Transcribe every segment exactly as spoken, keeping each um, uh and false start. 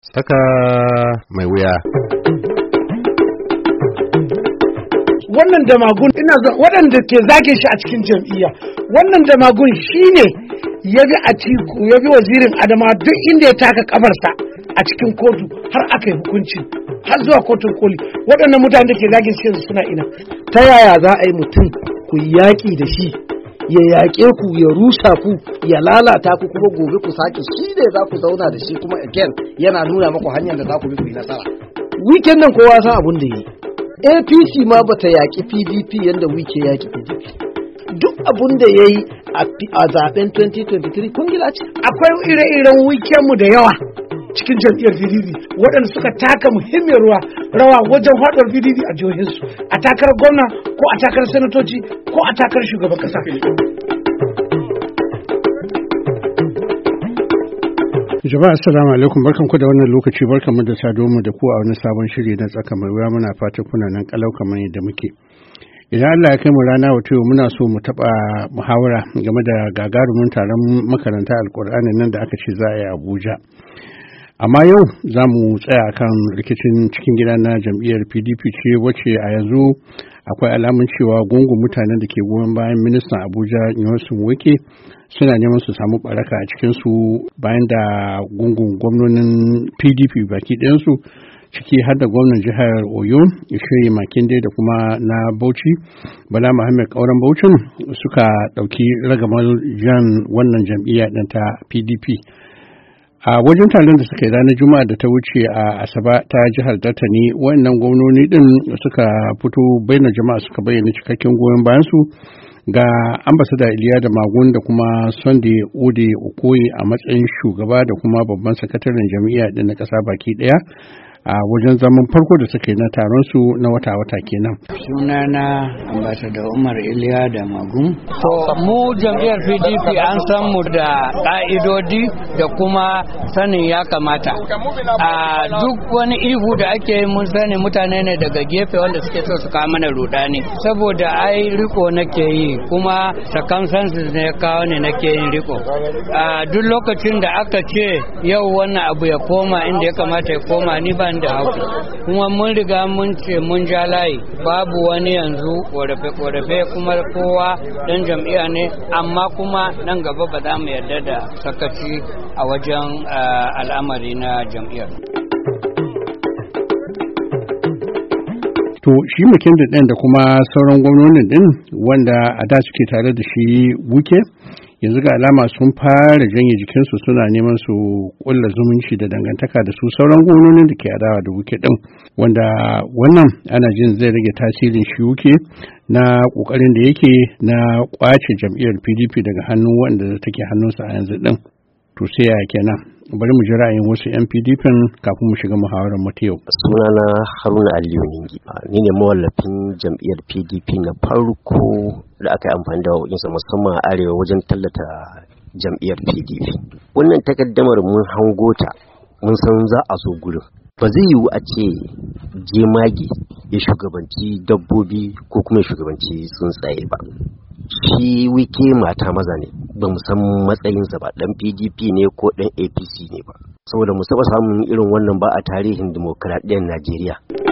Tsaka mai wuya. Wannan damagun ina waɗanda ke zage shi a cikin jam'iyya. Wannan damagun shine ya bi Atiku, ya bi wazirin Adama duk inda ya taka kafarsa a cikin kotu har aka yi hukunci har zuwa kotun koli. Waɗannan mutane da ke zage shi yanzu suna ina. Ta yaya za a yi mutum ku yaƙi da shi ya yaƙe ku, ya rusa ku, ya lalata ku, kuma gobe ku sake shi ne za ku zauna da shi kuma again yana nuna maku hanyar da za ku bi ku yi nasara. Weekend nan kowa san abin da yi. A P C ma bata yaƙi P D P yadda Wike yaƙi P D P. Duk abin da ya yi a zaben twenty twenty-three kungila ce. Akwai ire-iren weekend mu da yawa cikin jam'iyyar P D P waɗanda suka taka muhimmiyar ruwa rawa wajen haɗuwar P D P a jihohinsu, a takarar gwamna ko a takarar sanatoci ko a takarar shugaban ƙasa. Jama'a assalamu alaikum, barkanku da wannan lokaci, barkanmu da saduwa mu da ku a wani sabon shiri na tsaka mai wuya. Muna fatan kuna nan kalau kamar yadda muke. Idan Allah ya kai mu rana wato muna so mu taba muhawara game da gagarumin taron makaranta alkur'ani nan da aka ce za a yi Abuja. Amma yau za mu tsaya kan rikicin cikin gida na jam'iyyar P D P ce wacce a yanzu akwai alamun cewa gungun mutanen da ke goyon bayan ministan Abuja Nyesom Wike suna neman su samu baraka a cikinsu bayan da gungun gwamnonin P D P baki ɗayansu ciki har da gwamnan jihar Oyo Ishiri Makinde da kuma na Bauchi Bala Muhammad Kauran Bauchin suka ɗauki ragamar jan wannan jam'iyya ɗin ta P D P. A wajen taron da suka yi ranar Juma'a da ta wuce a Asaba ta jihar Delta ne wannan gwamnoni din suka fito bayyana jama'a suka bayyana cikakken goyon bayan su ga ambassador Iliya da Magun da kuma Sunday Ode Okoye a matsayin shugaba da kuma babban sakataren jami'a din na kasa baki daya a wajen zaman farko da suka yi na taron su na wata-wata kenan. Sunana ambassador Umar Iliya da Magun. To mu jam'iyyar P D P an san mu da ƙa'idodi da kuma sanin ya kamata. A duk wani ihu da ake mun sani mutane ne daga gefe wanda suke so su kawo mana rudani. Saboda ai riko nake yi kuma circumstances ne ya kawo ne nake yin riko. A duk lokacin da aka ce yau wannan abu ya koma inda ya kamata ya koma ni ban da hauki kuma mun riga mun ce mun ja layi babu wani yanzu korafe-korafe kuma kowa dan jam'iyya ne amma kuma nan gaba ba za mu yarda da sakaci a wajen al'amari na jam'iyyar. To shi mukin ɗin da kuma sauran gwamnonin ɗin wanda a da suke tare da shi Wuke yanzu ga alama sun fara janye jikinsu suna neman su kulla zumunci da dangantaka da su sauran gwamnonin da ke adawa da Wuke din, wanda wannan ana jin zai rage tasirin shi Wuke na kokarin da yake na kwace jam'iyyar P D P daga hannun wanda take hannunsa a yanzu din. To sai ya kenan, bari mu ji ra'ayin wasu 'yan P D P kafin mu shiga muhawarar mu ta yau. Sunana Haruna Aliyu Ningi, ni ne mawallafin jam'iyyar P D P na farko da aka yi amfani da wajensa musamman a arewa wajen tallata jam'iyyar P D P. Wannan takaddamar mun hango ta, mun san za a zo gurin. Ba zai yiwu a ce jemage ya shugabanci dabbobi ko kuma ya shugabanci tsuntsaye ba. Shi Wike mata maza ne, ba mu san matsayinsa ba, dan P D P ne ko dan A P C ne ba, saboda mu saba samun irin wannan ba a tarihin dimokuraɗiyyar Najeriya.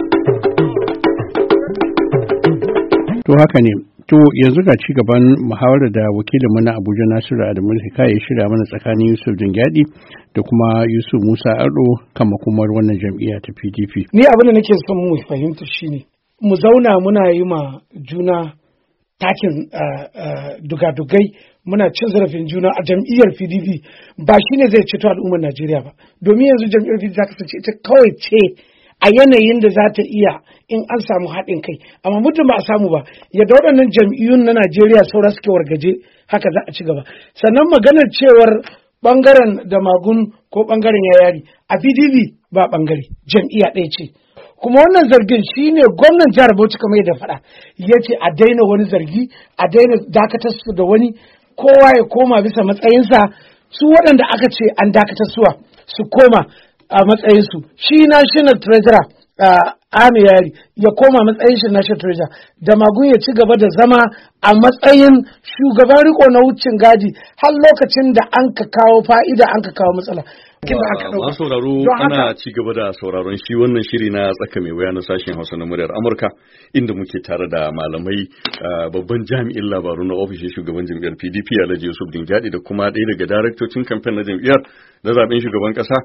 To haka ne, to yanzu ga ci gaban muhawarar da wakilinmu na Abuja Nasiru Adamu Hikaya ya shirya mana tsakanin Yusuf Dingyadi da kuma Yusuf Musa Ardo kan makomar wannan jam'iyya ta P D P. Ni abin da nake son mu fahimta shine mu zauna muna yi ma juna takin dugadugai muna cin zarafin juna a jam'iyyar P D P ba shi ne zai ceto al'ummar Najeriya ba, domin yanzu jam'iyyar P D P ta kasance ita kawai ce a yanayin da za ta iya in an samu haɗin kai, amma mutum ba a samu ba yadda waɗannan jam'iyyun na Najeriya saura suke wargaje haka za a ci gaba. Sannan maganar cewar ɓangaren da Magun ko ɓangaren Yayari a P D P ba ɓangare, jam'iyya ɗaya ce. Kuma wannan zargin shi ne gwamnan jihar Bauchi kamar yadda faɗa ya ce a daina wani zargi, a daina dakatar su da wani, kowa ya koma bisa matsayinsa, su waɗanda aka ce an dakatar suwa su koma a matsayinsu. Shi national treasurer Ami Yari ya koma matsayin shi national treasurer, da Magun ya ci gaba da zama a matsayin shugaban riko na wucin gadi har lokacin da an ka kawo fa'ida an ka kawo matsala. Masu sauraro ana ci gaba da sauraron shi wannan shiri na tsaka mai wuya na sashen Hausa na muryar Amurka inda muke tare da malamai babban jami'in labaru na ofishin shugaban jam'iyyar P D P Alhaji Yusuf Dingyadi da kuma ɗaya daga daraktocin kamfen na jam'iyyar na zaben shugaban ƙasa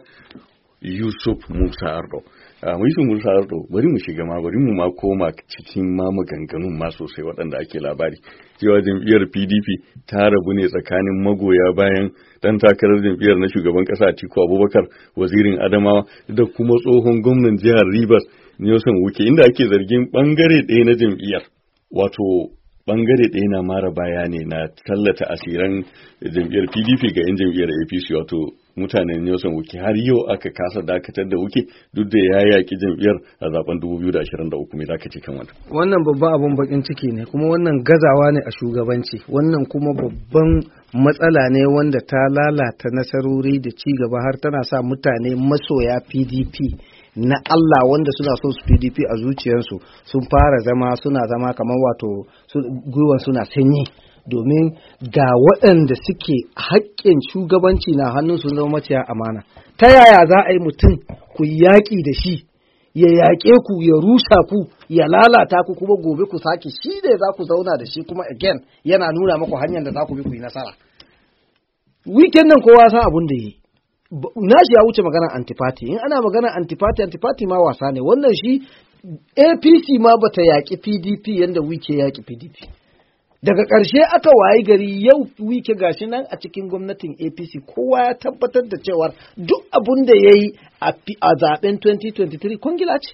Yusuf Musa Ardo. Mu Yusuf Musa Ardo bari mu shiga ma bari mu ma koma cikin ma maganganun ma sosai waɗanda ake labari cewa jam'iyyar P D P ta rabu ne tsakanin magoya bayan dan takarar jam'iyyar na shugaban ƙasa Atiku Abubakar, wazirin Adamawa da kuma tsohon gwamnan jihar Rivers Nelson Wuke, inda ake zargin bangare ɗaya na jam'iyyar wato bangare ɗaya na mara baya ne na tallata asiran jam'iyyar P D P ga 'yan jam'iyyar A P C wato mutanen Nelson Wuke. Har yau aka kasa dakatar da Wuke duk da ya yaki jam'iyyar a zaben dubu biyu da ashirin da uku. Me zaka ce kan wannan? Wannan babban abun bakin ciki ne, kuma wannan gazawa ne a shugabanci, wannan kuma babban matsala ne wanda ta lalata nasarori da ci gaba har tana sa mutane masoya P D P na Allah wanda suna son su P D P a zuciyarsu sun fara zama suna zama kamar wato gwiwan suna sanyi, domin ga waɗanda suke haƙƙin shugabanci na hannun sun zama maciya amana. Ta yaya za a yi mutum ku yaƙi da shi ya yaƙe ku ya rusa ku ya lalata ku kuma gobe ku sake shi ne za ku zauna da shi kuma again yana nuna maku hanyar da za ku bi ku yi nasara. Weekend nan kowa san abun da yi. Nashi ya wuce magana antipati. In ana magana antipati, antipati ma wasa ne. Wannan shi A P C ma bata yaƙi P D P yanda Wike yaƙi P D P. Daga ƙarshe aka wayi gari yau Wike gashi nan a cikin gwamnatin A P C, kowa ya tabbatar da cewa duk abun da ya yi a zaben twenty twenty-three kwangila ce.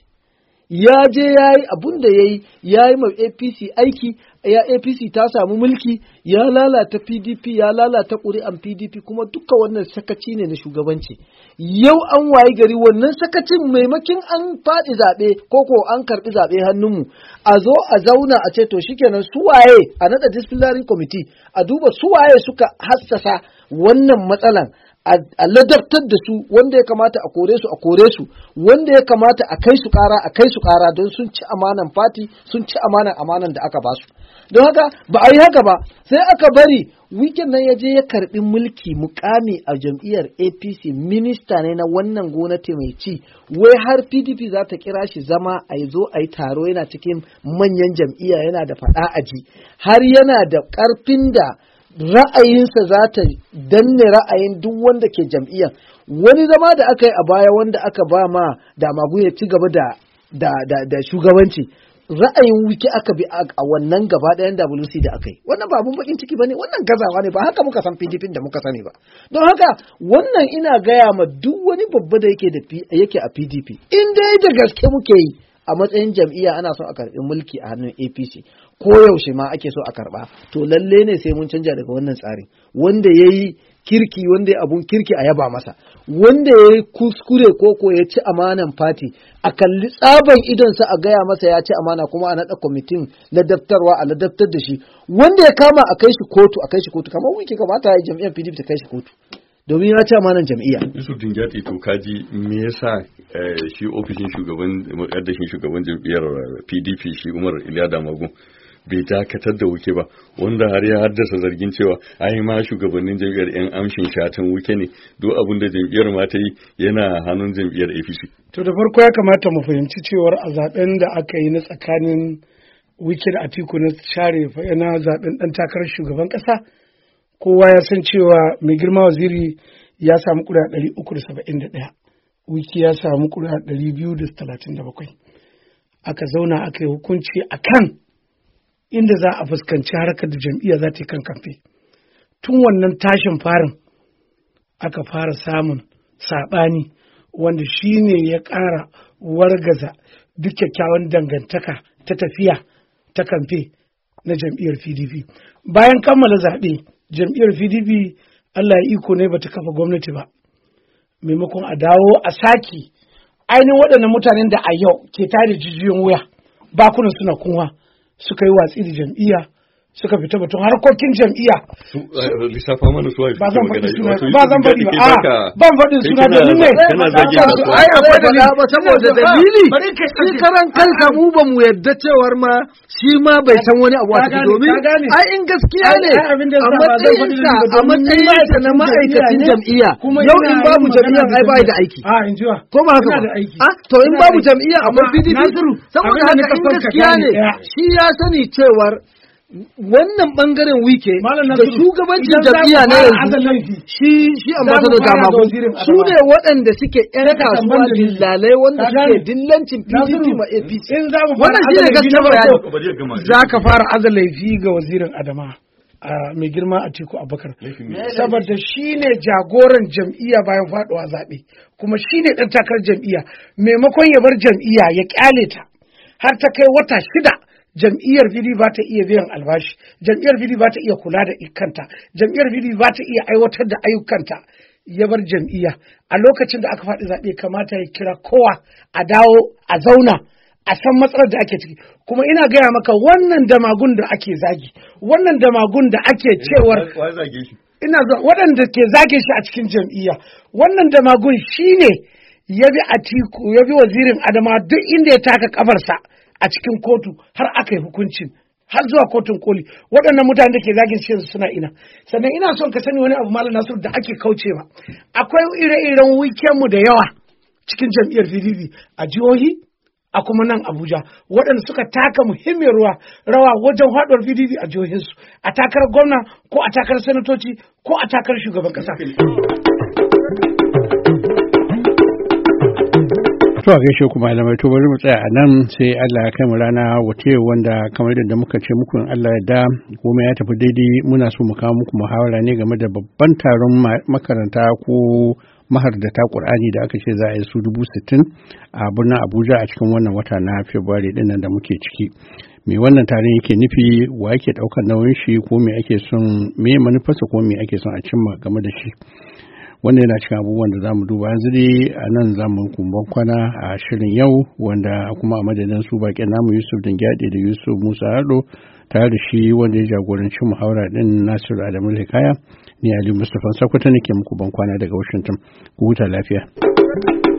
Ya je ya yi abun da ya yi, ya yi ma A P C aiki, ya A P C ta samu mulki, ya lalata P D P, ya lalata ƙuri'an P D P, kuma duka wannan sakaci ne na shugabanci. Yau an wayi gari wannan sakacin maimakin an faɗi zaɓe ko ko an karɓi zaɓe hannunmu, a zo a zauna a ce to shikenan suwaye a naɗa disciplinary committee a duba suwaye suka hassasa wannan matsalan. A ladabtar da su, wanda ya kamata a kore su a kore su, wanda ya kamata a kai su kara a kai su kara don sun ci amanan fati, sun ci amanan amanan da aka ba su. Don haka ba a yi haka ba, sai aka bari weekend nan ya je ya karbi mulki mukami a jam'iyyar A P C, minista ne na wannan gwamnati mai ci, wai har P D P za ta kira shi zama a zo a yi taro, yana cikin manyan jam'iyya, yana da faɗa aji, har yana da ƙarfin da ra'ayinsa za ta danne ra'ayin duk wanda ke jam'iyyar. Wani zama da aka yi a baya wanda aka ba ma Damagu ya ci gaba da, da, da, da shugabanci, ra'ayin Wike aka bi a wannan gaba ɗayan W C da aka yi. Wannan ba abun bakin ciki ba ne, wannan gazawa ne, ba haka muka san P D P da muka sani ba. Don haka wannan ina gaya ma duk wani babba da yake da yake a P D P, in dai da gaske muke yi a matsayin jam'iyya ana so a karɓi mulki a hannun A P C, ko yaushe ma ake so a karɓa, to lalle ne sai mun canja daga wannan tsarin. Wanda ya yi kirki, wanda ya abun kirki a yaba masa, wanda ya yi kuskure ko ko ya ci amanan fati a kalli tsaban idonsa a gaya masa ya ci amana, kuma a naɗa kwamitin ladabtarwa a ladabtar da shi, wanda ya kama a kai shi kotu a kai shi kotu, kamar wike kamata ya jam'iyyar P D P ta kai shi kotu domin ya ci amanan jam'iyya. Yusuf Dingyadi, to kaji me yasa shi ofishin shugaban mukaddashin shugaban jam'iyyar P D P shi Umar Iliya Damagu bai dakatar da Wuke ba, wanda har ya haddasa zargin cewa ai ma shugabannin jam'iyyar yan amshin shatan Wuke ne, duk abin da jam'iyyar ma ta yi yana hannun jam'iyyar A P C. To da farko ya kamata mu fahimci cewar a zaben da aka yi na tsakanin Wuke da Atiku na share na zaben dan takarar shugaban kasa, kowa ya san cewa mai girma waziri ya samu ƙuri'a ɗari uku da saba'in da ɗaya, Wuke ya samu ƙuri'a ɗari biyu da talatin da bakwai. Aka zauna aka yi hukunci a kan inda za a fuskanci harkar da jam'iyya za ta yi kan kamfe. Tun wannan tashin farin aka fara samun saɓani wanda shi ne ya ƙara wargaza duk kyakkyawan dangantaka ta tafiya ta kamfe na jam'iyyar P D P. Bayan kammala zaɓe, jam'iyyar P D P Allah ya iko ne bata kafa gwamnati ba. Maimakon a dawo a saki ainihin waɗannan mutanen da a yau ke tada jijiyoyin wuya, bakunan suna kunwa, suka yi watsi da jam'iyya, suka fita batun harkokin jam'iyya. Lissafa mana su ba zan faɗi suna ba zan faɗi ba a ban faɗin suna domin ne kana zage su ai akwai da ba saboda dalili shi karan kansa mu ba mu yadda cewar ma shi ma bai san wani abu a ciki domin ai in gaskiya ne a matsayinsa a matsayinsa na ma'aikacin jam'iyya yau in babu jam'iyya ai bai da aiki ko ba haka ba a to in babu jam'iyya akwai P D P saboda haka in gaskiya ne shi ya sani cewar wannan bangaren wike da shugabancin jam'iyya na yanzu shi shi ambassador Damagu su ne waɗanda suke ƴan kasuwa dillalai wanda suke dillancin P D P ma A P C wannan shi ne gaskiya bayani za ka fara aza laifi ga wazirin Adama mai girma Atiku Abubakar saboda shi ne jagoran jam'iyya bayan faɗuwa zaɓe kuma shi ne ɗan takarar jam'iyya maimakon ya bar jam'iyya ya ƙyale ta har ta kai wata shida jam'iyyar P D P ba ta iya biyan albashi, jam'iyyar P D P ba ta iya kula da kanta, jam'iyyar P D P ba ta iya aiwatar da ayyukanta, ya bar jam'iyya. A lokacin da aka faɗi zaɓe kamata ya kira kowa a dawo a zauna a san matsalar da ake ciki. Kuma ina gaya maka wannan damagun da ake zagi, wannan damagun da ake cewar ina waɗanda ke zage shi a cikin jam'iyya, wannan damagun shine ya bi Atiku, ya bi wazirin Adama duk inda ya taka kafarsa a cikin kotu har aka yi hukuncin har zuwa kotun koli waɗannan mutane da ke zagin shi suna ina sannan ina son ka sani wani abu malam Nasiru da ake kaucewa akwai ire-iren weekend da yawa cikin jam'iyyar P D P a jihohi a kuma nan Abuja waɗanda suka taka muhimmiyar ruwa rawa wajen haɗuwar P D P a jihohinsu a takarar gwamna ko a takarar sanatoci ko a takarar shugaban ƙasa. To a gaishe ku malamai to bari mu tsaya a nan sai Allah ya kai mu rana wace wanda kamar da muka ce muku in Allah ya da kuma ya tafi daidai muna so mu kawo muku muhawara ne game da babban taron makaranta ko mahardata Qur'ani da aka ce za a yi su dubu sittin a birnin Abuja a cikin wannan wata na Fabrairu din nan da muke ciki. Me wannan taron yake nufi wa yake daukar nauyin shi ko me ake son me manufarsa ko me ake son a cimma game da shi. Wannan yana cikin abubuwan da za mu duba yanzu dai a nan za mu kumban kwana a shirin yau wanda kuma a madadin su baƙin namu Yusuf Dingyadi da Yusuf Musa Hado tare da shi wanda ya jagoranci muhawara din Nasiru Adamu Hikaya ni Ali Mustapha Sokoto nake muku ban kwana daga Washington ku huta lafiya.